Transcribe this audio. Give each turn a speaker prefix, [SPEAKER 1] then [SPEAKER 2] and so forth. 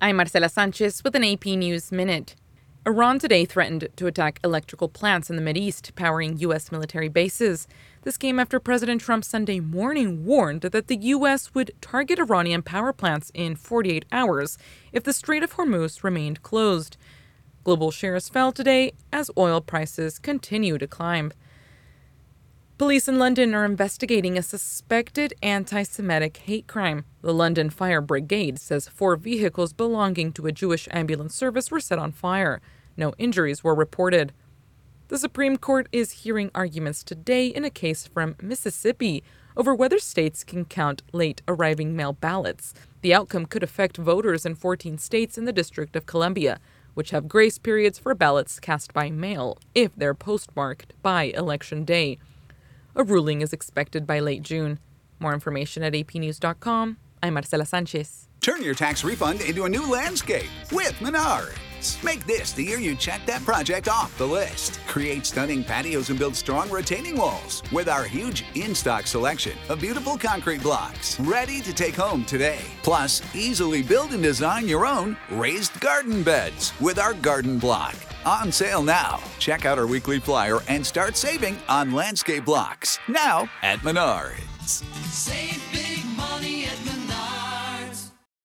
[SPEAKER 1] I'm Marcela Sanchez with an AP News Minute. Iran today threatened to attack electrical plants in the Mideast, powering U.S. military bases. This came after President Trump Sunday morning warned that the U.S. would target Iranian power plants in 48 hours if the Strait of Hormuz remained closed. Global shares fell today as oil prices continue to climb. Police in London are investigating a suspected anti-Semitic hate crime. The London Fire Brigade says 4 vehicles belonging to a Jewish ambulance service were set on fire. No injuries were reported. The Supreme Court is hearing arguments today in a case from Mississippi over whether states can count late-arriving mail ballots. The outcome could affect voters in 14 states in the District of Columbia, which have grace periods for ballots cast by mail if they're postmarked by Election Day. A ruling is expected by late June. More information at apnews.com. I'm Marcela Sanchez.
[SPEAKER 2] Turn your tax refund into a new landscape with Menards. Make this the year you check that project off the list. Create stunning patios and build strong retaining walls with our huge in-stock selection of beautiful concrete blocks ready to take home today. Plus, easily build and design your own raised garden beds with our garden block. On sale now. Check out our weekly flyer and start saving on landscape blocks now at Menards.
[SPEAKER 3] Save